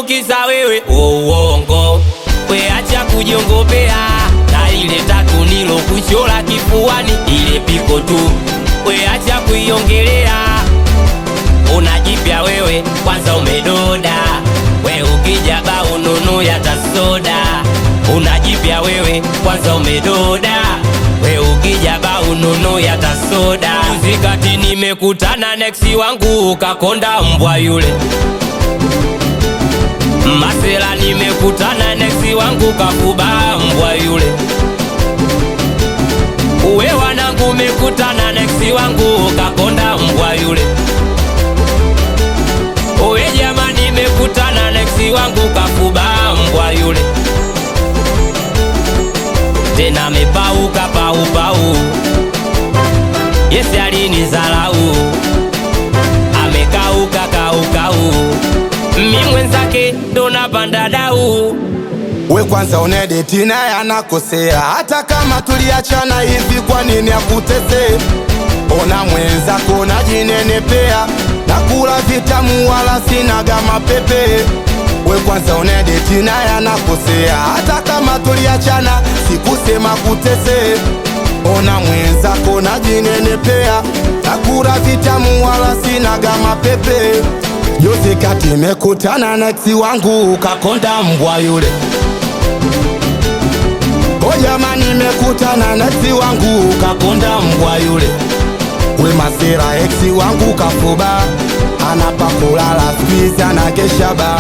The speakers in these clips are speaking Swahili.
tu kisa wewe uongo. We acha kujiongopea na ile tatu nilo kuchora kifuani ile piko tu. We acha kuiongelea, unajipya wewe kwanza umedoda. We ukija ba ununu ya tasoda, unajipya wewe kwanza umedoda. We ukija ba ununu ya tasoda. Uzikati nimekutana nexi wangu ukakonda mbwa yule. Masela nimekutana nexi wangu kafuba mbwa yule. Uwe wanangu mekutana nexi wangu kakonda mbwa yule. Uwe jamani mekutana nexi wangu kafuba mbwa yule. Tena mepauka pau. Yesi alinizalau, amekauka kau. Mimi mwenzake ndo napanda dau. We kwanza unedeti naye anakosea, hata kama tuliachana hivi kwa nini akutese? Ona mwenzako najinenepea, nakula vitamu wala sinaga mapepe. We kwanza unedeti naye anakosea, hata kama tuliachana sikusema kutese. Ona mwenzako najinenepea, nakula vitamu wala sinaga mapepe. Juzi kati mekutana na ex wangu kakonda mbwa yule. O jamani mekutana na ex wangu kakonda mbwa yule. We masera ex wangu kafuba, anapakulala squeeze anakesha ba.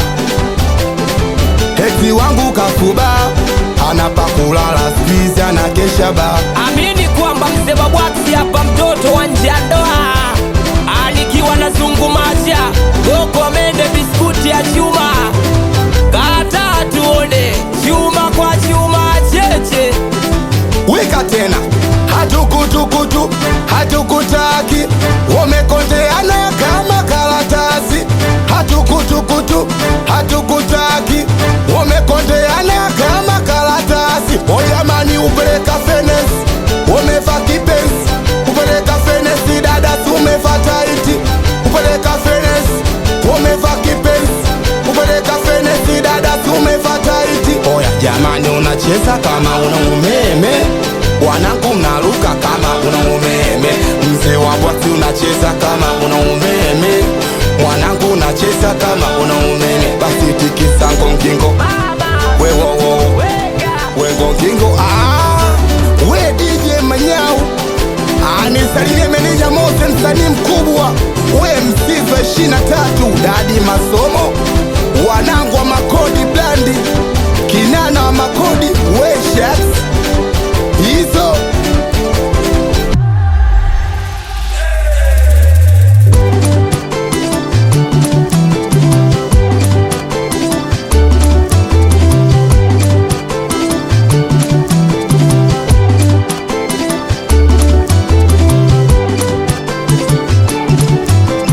Ex wangu kafuba, anapakulala squeeze anakesha ba. Amini kwamba mzee babwati hapa mtoto wa nje ya ndoa. Alikiwa na zungumacha goko mende biskuti ya chuma. Kata tuone chuma kwa chuma cheche. Weka tena hatukutukutu hatukutaki, wamekondeana kama karatasi. Hatukutukutu hatukutaki, wamekondeana kama karatasi. O jamani upeleka fenesi, wameva kipenzi. Upeleka fenesi dada tumeva taiti. Upeleka fenesi, wameva kipenzi. Upeleka fenesi dada tumeva taiti. Oya jamani unacheza kama una umeme, wanangu mnaruka kama una umeme. Mzee wa bwati unacheza kama una umeme, mwanangu unacheza kama una umeme. Basi tikisa ngongingo, we wo we ngongingo. We DJ Manyau, nisalimie meneja Mose msanii mkubwa. We Msiva 23 Dadi Masomo, wanangu wa makodi blandi, kinana wa makodi we shats hizo.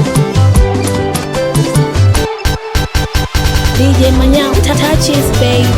DJ Manyau, touches baby.